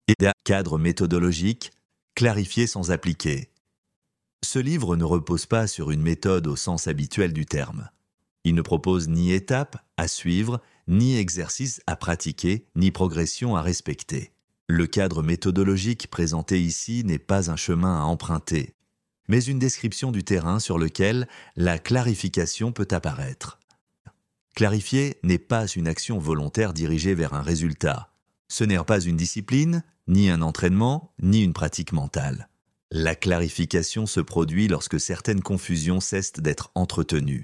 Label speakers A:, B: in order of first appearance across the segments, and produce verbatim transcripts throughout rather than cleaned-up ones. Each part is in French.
A: et un cadre méthodologique, clarifier sans appliquer. Ce livre ne repose pas sur une méthode au sens habituel du terme. Il ne propose ni étapes à suivre, ni exercices à pratiquer, ni progression à respecter. Le cadre méthodologique présenté ici n'est pas un chemin à emprunter, mais une description du terrain sur lequel la clarification peut apparaître. Clarifier n'est pas une action volontaire dirigée vers un résultat. Ce n'est pas une discipline, ni un entraînement, ni une pratique mentale. La clarification se produit lorsque certaines confusions cessent d'être entretenues.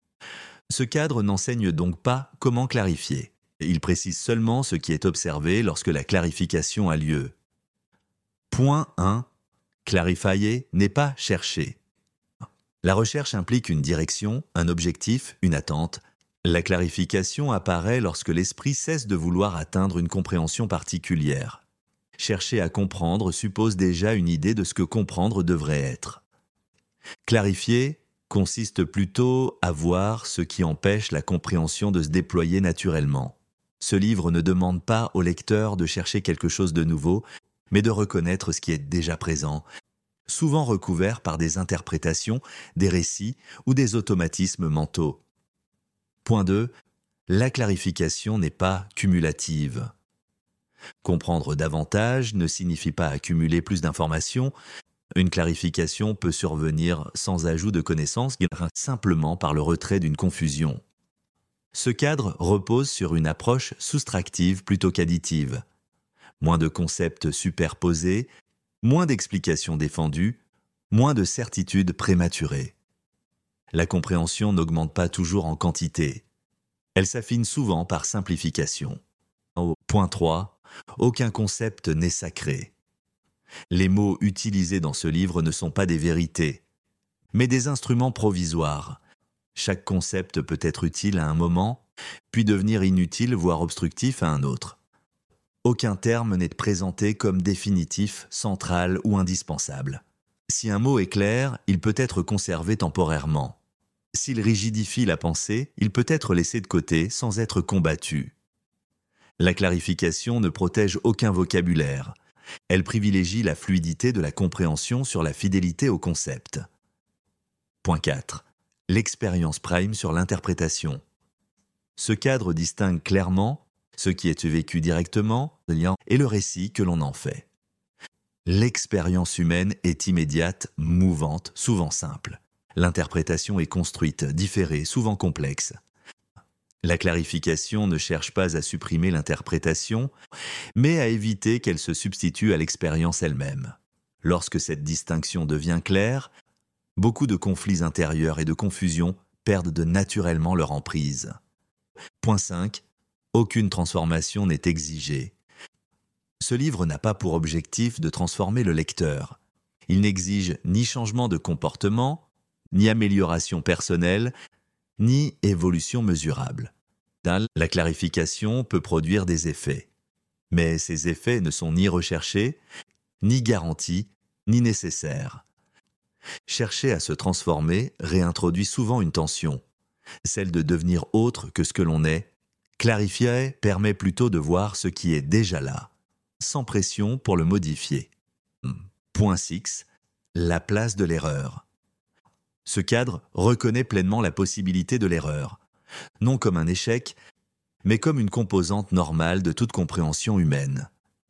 A: Ce cadre n'enseigne donc pas comment clarifier. Il précise seulement ce qui est observé lorsque la clarification a lieu. Point un. Clarifier n'est pas chercher. La recherche implique une direction, un objectif, une attente. La clarification apparaît lorsque l'esprit cesse de vouloir atteindre une compréhension particulière. Chercher à comprendre suppose déjà une idée de ce que comprendre devrait être. Clarifier consiste plutôt à voir ce qui empêche la compréhension de se déployer naturellement. Ce livre ne demande pas au lecteur de chercher quelque chose de nouveau, mais de reconnaître ce qui est déjà présent, souvent recouvert par des interprétations, des récits ou des automatismes mentaux. Point deux. La clarification n'est pas cumulative. Comprendre davantage ne signifie pas accumuler plus d'informations. Une clarification peut survenir sans ajout de connaissances, simplement par le retrait d'une confusion. Ce cadre repose sur une approche soustractive plutôt qu'additive. Moins de concepts superposés, moins d'explications défendues, moins de certitudes prématurées. La compréhension n'augmente pas toujours en quantité. Elle s'affine souvent par simplification. Point trois. Aucun concept n'est sacré. Les mots utilisés dans ce livre ne sont pas des vérités, mais des instruments provisoires. Chaque concept peut être utile à un moment, puis devenir inutile, voire obstructif à un autre. Aucun terme n'est présenté comme définitif, central ou indispensable. Si un mot est clair, il peut être conservé temporairement. S'il rigidifie la pensée, il peut être laissé de côté sans être combattu. La clarification ne protège aucun vocabulaire. Elle privilégie la fluidité de la compréhension sur la fidélité au concept. Point quatre. L'expérience prime sur l'interprétation. Ce cadre distingue clairement ce qui est vécu directement et le récit que l'on en fait. L'expérience humaine est immédiate, mouvante, souvent simple. L'interprétation est construite, différée, souvent complexe. La clarification ne cherche pas à supprimer l'interprétation, mais à éviter qu'elle se substitue à l'expérience elle-même. Lorsque cette distinction devient claire, beaucoup de conflits intérieurs et de confusions perdent de naturellement leur emprise. Point cinq. Aucune transformation n'est exigée. Ce livre n'a pas pour objectif de transformer le lecteur. Il n'exige ni changement de comportement, ni amélioration personnelle, ni évolution mesurable. La clarification peut produire des effets, mais ces effets ne sont ni recherchés, ni garantis, ni nécessaires. Chercher à se transformer réintroduit souvent une tension, celle de devenir autre que ce que l'on est. Clarifier permet plutôt de voir ce qui est déjà là, sans pression pour le modifier. Point six. La place de l'erreur. Ce cadre reconnaît pleinement la possibilité de l'erreur, non comme un échec, mais comme une composante normale de toute compréhension humaine.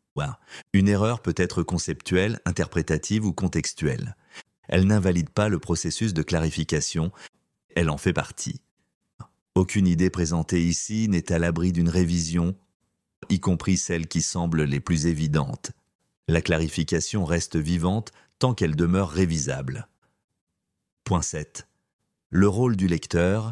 A: Une erreur peut être conceptuelle, interprétative ou contextuelle. Elle n'invalide pas le processus de clarification, elle en fait partie. Aucune idée présentée ici n'est à l'abri d'une révision, y compris celles qui semblent les plus évidentes. La clarification reste vivante tant qu'elle demeure révisable. Point sept. Le rôle du lecteur.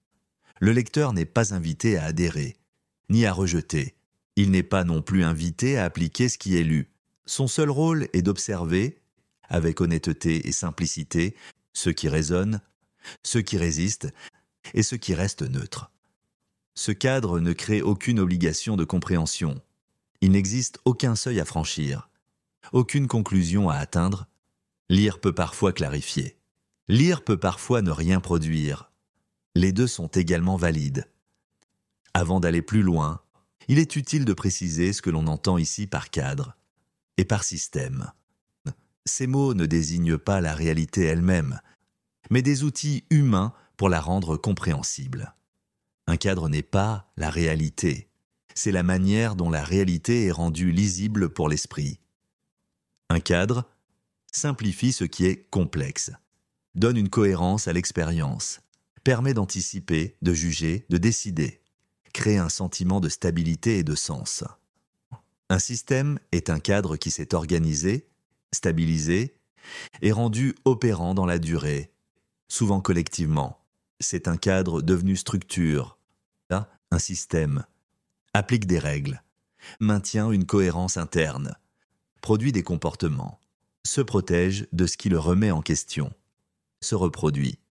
A: Le lecteur n'est pas invité à adhérer, ni à rejeter. Il n'est pas non plus invité à appliquer ce qui est lu. Son seul rôle est d'observer, avec honnêteté et simplicité, ce qui résonne, ce qui résiste et ce qui reste neutre. Ce cadre ne crée aucune obligation de compréhension. Il n'existe aucun seuil à franchir, aucune conclusion à atteindre. Lire peut parfois clarifier. Lire peut parfois ne rien produire. Les deux sont également valides. Avant d'aller plus loin, il est utile de préciser ce que l'on entend ici par cadre. et par système. Ces mots ne désignent pas la réalité elle-même, mais des outils humains pour la rendre compréhensible. Un cadre n'est pas la réalité, c'est la manière dont la réalité est rendue lisible pour l'esprit. Un cadre simplifie ce qui est complexe, donne une cohérence à l'expérience, permet d'anticiper, de juger, de décider, crée un sentiment de stabilité et de sens. Un système est un cadre qui s'est organisé, stabilisé et rendu opérant dans la durée, souvent collectivement. C'est un cadre devenu structure. Là, un système applique des règles, maintient une cohérence interne, produit des comportements, se protège de ce qui le remet en question, se reproduit.